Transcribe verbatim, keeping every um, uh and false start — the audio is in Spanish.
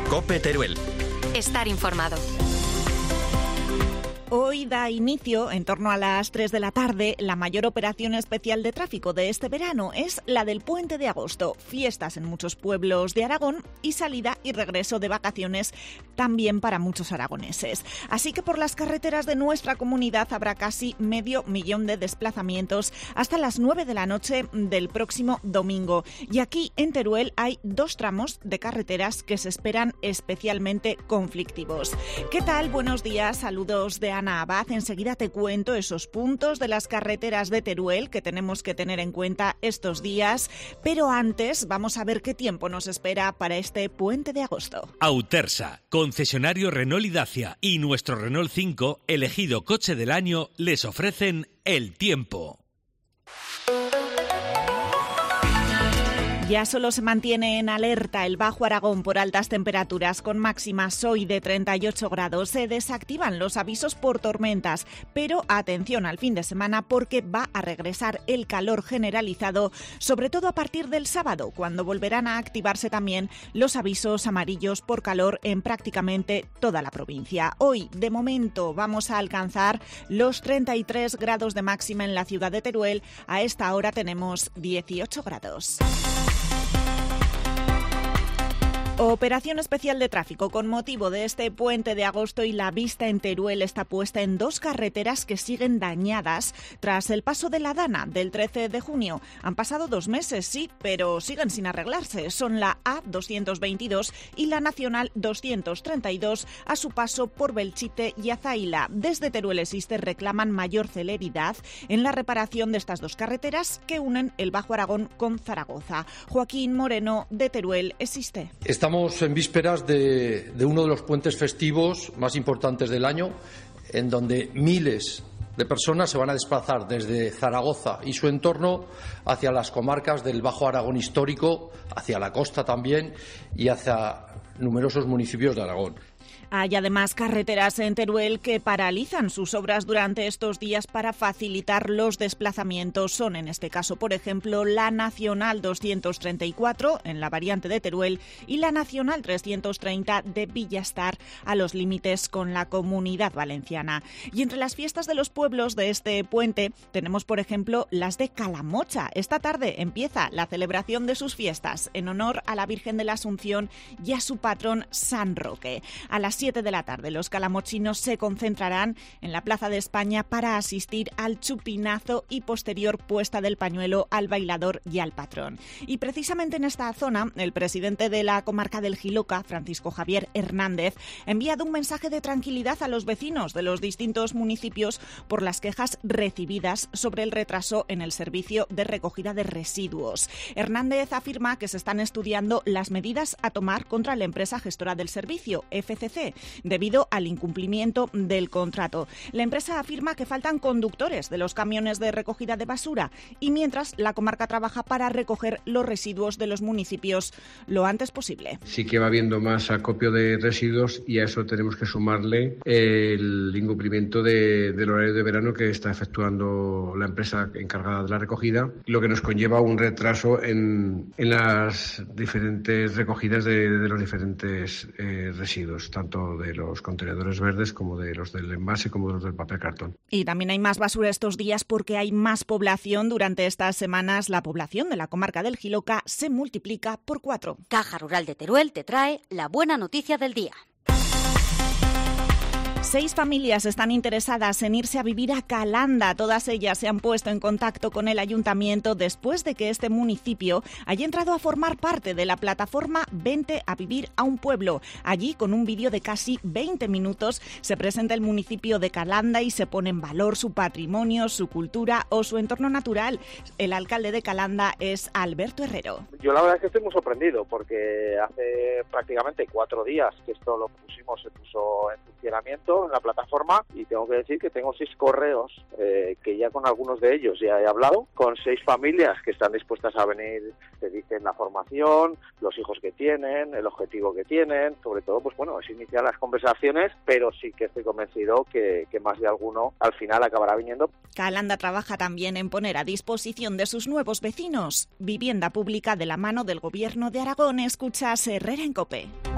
COPE Teruel. Estar informado. Hoy da inicio, en torno a las tres de la tarde, la mayor operación especial de tráfico de este verano. Es la del Puente de Agosto. Fiestas en muchos pueblos de Aragón y salida y regreso de vacaciones también para muchos aragoneses. Así que por las carreteras de nuestra comunidad habrá casi medio millón de desplazamientos hasta las nueve de la noche del próximo domingo. Y aquí en Teruel hay dos tramos de carreteras que se esperan especialmente conflictivos. ¿Qué tal? Buenos días, saludos de Ana Abad. Enseguida te cuento esos puntos de las carreteras de Teruel que tenemos que tener en cuenta estos días, pero antes vamos a ver qué tiempo nos espera para este Puente de Agosto. Autersa, concesionario Renault y Dacia y nuestro Renault cinco, elegido coche del año, les ofrecen el tiempo. Ya solo se mantiene en alerta el Bajo Aragón por altas temperaturas, con máximas hoy de treinta y ocho grados. Se desactivan los avisos por tormentas, pero atención al fin de semana porque va a regresar el calor generalizado, sobre todo a partir del sábado, cuando volverán a activarse también los avisos amarillos por calor en prácticamente toda la provincia. Hoy, de momento, vamos a alcanzar los treinta y tres grados de máxima en la ciudad de Teruel. A esta hora tenemos dieciocho grados. Operación especial de tráfico con motivo de este Puente de Agosto y la vista en Teruel está puesta en dos carreteras que siguen dañadas tras el paso de la Dana del trece de junio. Han pasado dos meses, sí, pero siguen sin arreglarse. Son la A doscientos veintidós y la Nacional doscientos treinta y dos a su paso por Belchite y Azaila. Desde Teruel Existe reclaman mayor celeridad en la reparación de estas dos carreteras que unen el Bajo Aragón con Zaragoza. Joaquín Moreno, de Teruel Existe. Estamos en vísperas de, de uno de los puentes festivos más importantes del año, en donde miles de personas se van a desplazar desde Zaragoza y su entorno hacia las comarcas del Bajo Aragón histórico, hacia la costa también y hacia numerosos municipios de Aragón. Hay además carreteras en Teruel que paralizan sus obras durante estos días para facilitar los desplazamientos. Son en este caso, por ejemplo, la Nacional doscientos treinta y cuatro en la variante de Teruel y la Nacional trescientos treinta de Villastar a los límites con la Comunidad Valenciana. Y entre las fiestas de los pueblos de este puente tenemos, por ejemplo, las de Calamocha. Esta tarde empieza la celebración de sus fiestas en honor a la Virgen de la Asunción y a su patrón San Roque. A las siete de la tarde los calamochinos se concentrarán en la Plaza de España para asistir al chupinazo y posterior puesta del pañuelo al bailador y al patrón. Y precisamente en esta zona, el presidente de la comarca del Jiloca, Francisco Javier Hernández, ha enviado un mensaje de tranquilidad a los vecinos de los distintos municipios por las quejas recibidas sobre el retraso en el servicio de recogida de residuos. Hernández afirma que se están estudiando las medidas a tomar contra la empresa gestora del servicio, F C C, debido al incumplimiento del contrato. La empresa afirma que faltan conductores de los camiones de recogida de basura y mientras la comarca trabaja para recoger los residuos de los municipios lo antes posible. Sí que va habiendo más acopio de residuos y a eso tenemos que sumarle el incumplimiento de, del horario de verano que está efectuando la empresa encargada de la recogida, lo que nos conlleva un retraso en, en las diferentes recogidas de, de los diferentes eh, residuos, tanto de los contenedores verdes como de los del envase como de los del papel cartón. Y también hay más basura estos días porque hay más población. Durante estas semanas la población de la comarca del Jiloca se multiplica por cuatro. Caja Rural de Teruel te trae la buena noticia del día. Seis familias están interesadas en irse a vivir a Calanda. Todas ellas se han puesto en contacto con el ayuntamiento después de que este municipio haya entrado a formar parte de la plataforma Vente a vivir a un pueblo. Allí, con un vídeo de casi veinte minutos, se presenta el municipio de Calanda y se pone en valor su patrimonio, su cultura o su entorno natural. El alcalde de Calanda es Alberto Herrero. Yo la verdad es que estoy muy sorprendido porque hace prácticamente cuatro días que esto lo pusimos, se puso en funcionamiento en la plataforma y tengo que decir que tengo seis correos eh, que ya con algunos de ellos ya he hablado, con seis familias que están dispuestas a venir, te dicen la formación, los hijos que tienen, el objetivo que tienen, sobre todo, pues bueno, es iniciar las conversaciones, pero sí que estoy convencido que, que más de alguno al final acabará viniendo. Calanda trabaja también en poner a disposición de sus nuevos vecinos vivienda pública de la mano del Gobierno de Aragón. Escuchas Herrera en COPE.